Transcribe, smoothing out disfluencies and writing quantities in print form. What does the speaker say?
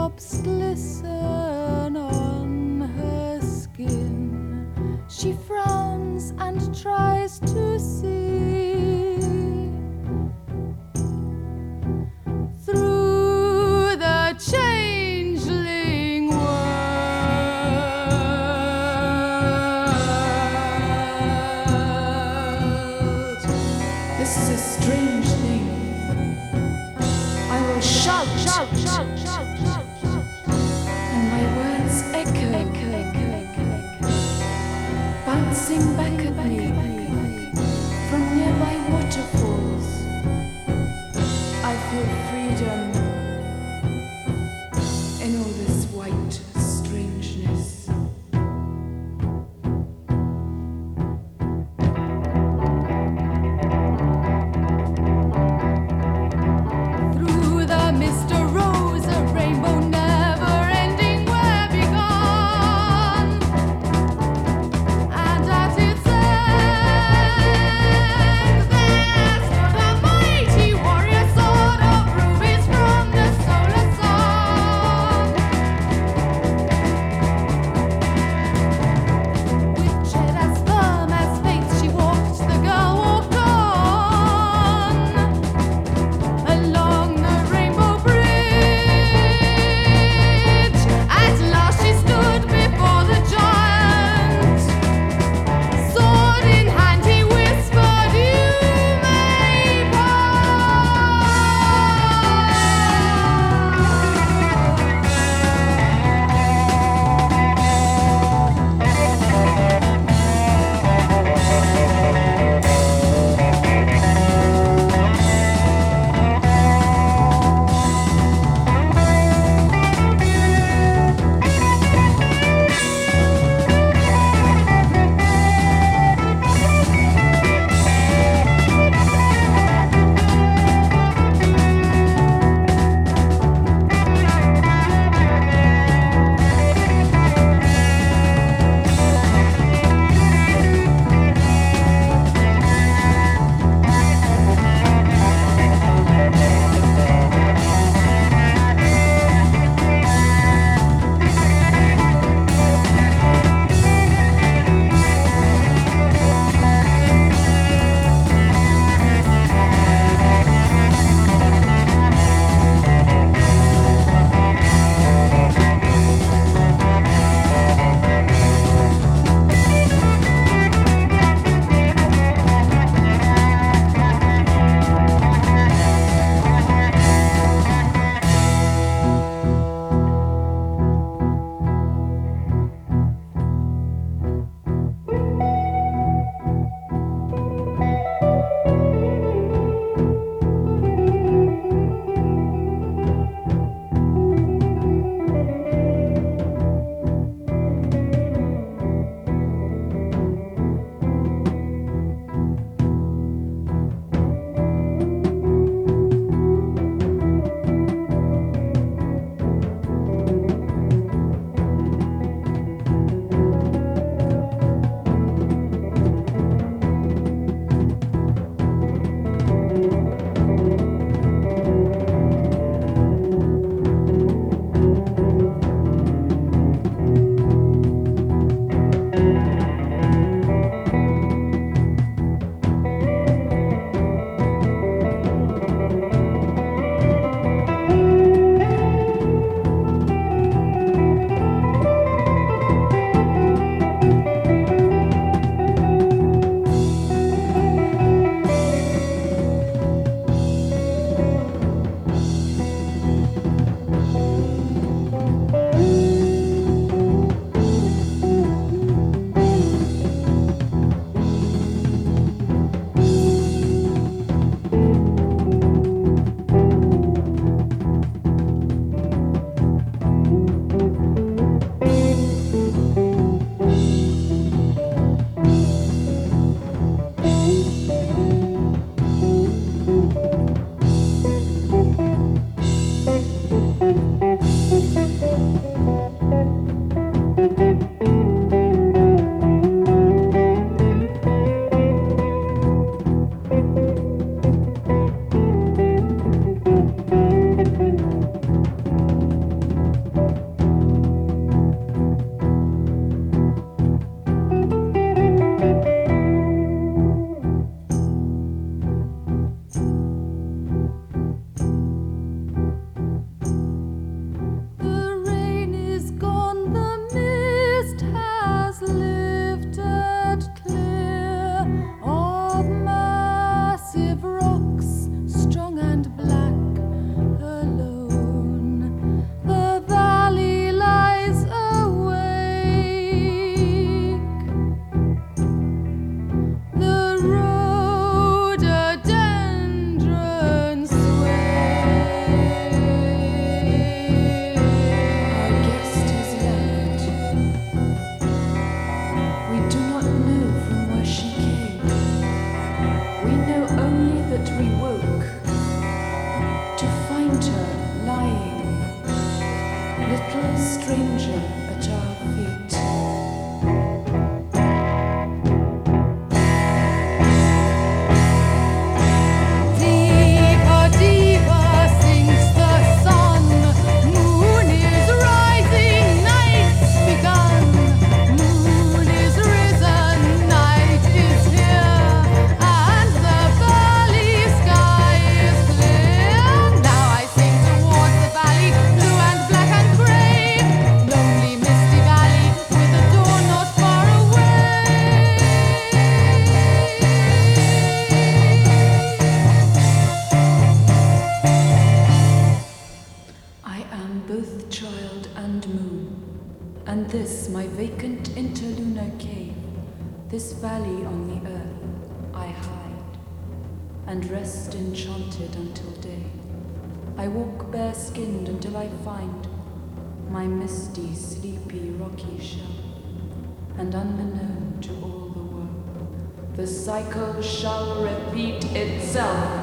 drops glisten on her skin. She frowns and tries to see through the changeling world. This is a strange thing. I will shout, and my words echo, bouncing back at me from nearby waterfalls. I feel freedom in all this white strangeness. Through the mist arose a rainbow never ending where begun, and at its end there stood a mighty warrior sword of rubies from the solar sun. With tread as firm as faith she walked, the girl walked on along the rainbow bridge. At last she stood before the giant. Sword in hand he whispered, "You may little stranger at our feet. Deeper, deeper sinks the sun. Moon is rising, night's begun. Moon is risen, night is here, and the valley sky is clear. Now I sing towards the valley, blue and black and gray. Lonely, misty valley with a dawn not far away. I am both child and moon, and this my vacant interlunar cave, this valley on the earth, I hide, and rest enchanted until day. I walk bare-skinned until I find my misty, sleepy, rocky shell, and unbeknown to all the world, the cycle shall repeat itself.